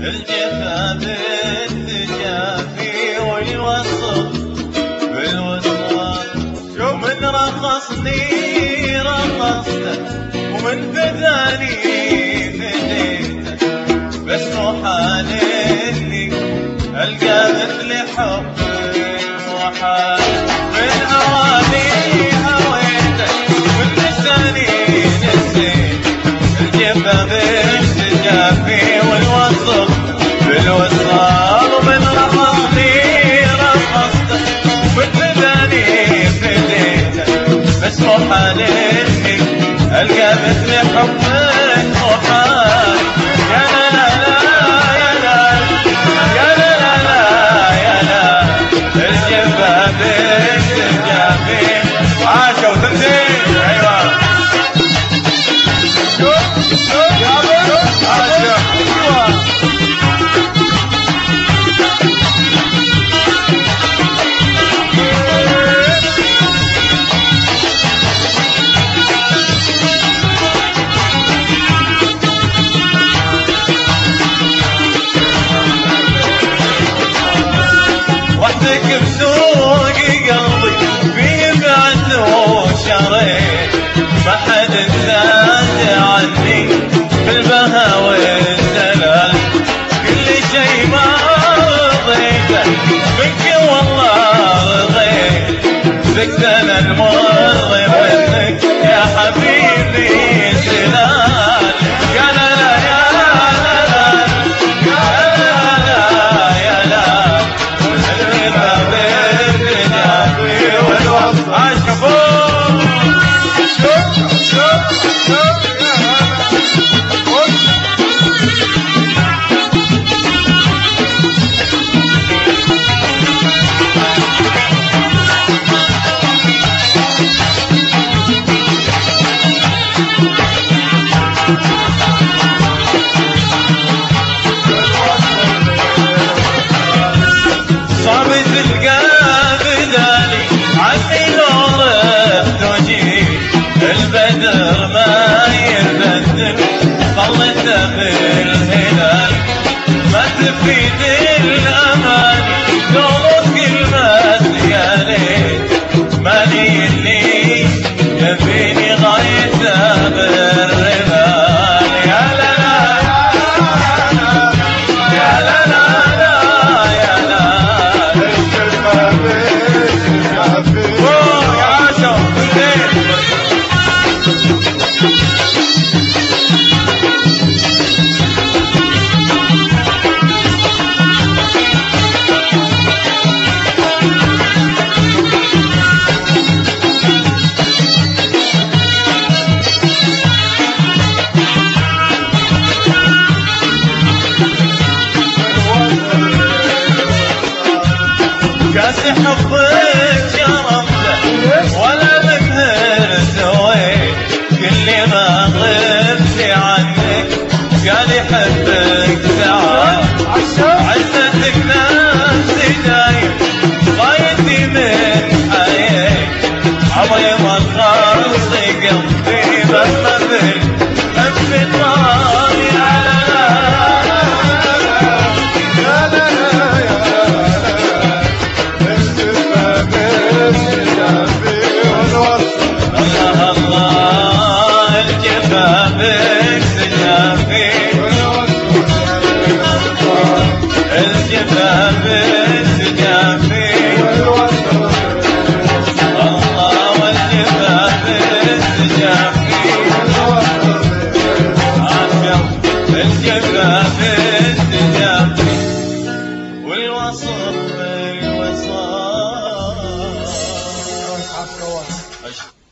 الجفا بالتجافي والوصف بالوصال. ومن رقصني رقصته ومن فداني فديته، بس مو حال اني القى مثل حبك وحال. من هواني هويتك ومن لساني نسيت، الجفا بالتجافي والوصف بالوصال. ومن رقصني رقصته ومن فداني فديته، بس مو حال اني القى مثل حبك وحال. يا لا لا يا لا يا لا لا يا لا، الجفا بالتجافي عاشوا تنزيل. ايوه شوف شوف يا عاشوا. ايوه وحدك بسوق قلبي فيه بعت وشريت، ما حد زاد عني بالبها والدلال. كل شي ما رضيته منك والله رضيت، ذقت انا المر منك يا حبيبي سلال. يا لا لا يا لا لا يا لا لا يا لا، الجفا بالتجافي والوصف. عاشقون شوف شوف شوف يا صابت القابلاني عني لو رحت وجيت، البدر ما يبدل ظلته بالهلال. ما تفيد الاماني دورك كلمات يا ليت، مالي اللي يبيني غايته بالرمال. يا لا لا يا لا لا يا لا، الجفا بالتجافي يا عاشوا بالليل. كاس حبك شربته ولا بمهر سويت، كل ما غبت عنك قال يحبك ساعات. عزتك نفسي دايم غايتي من حياتي، عمري ما تخلصي قلبي مهما بالحب النار. يا لا يا لا يا الجفا بالتجافي والوصف. الله الله الجفا بالتجافي والوصف، الجفا بالتجافي والوصف. الله والجفا بالتجافي والوصف، الجفا بالتجافي والوصف.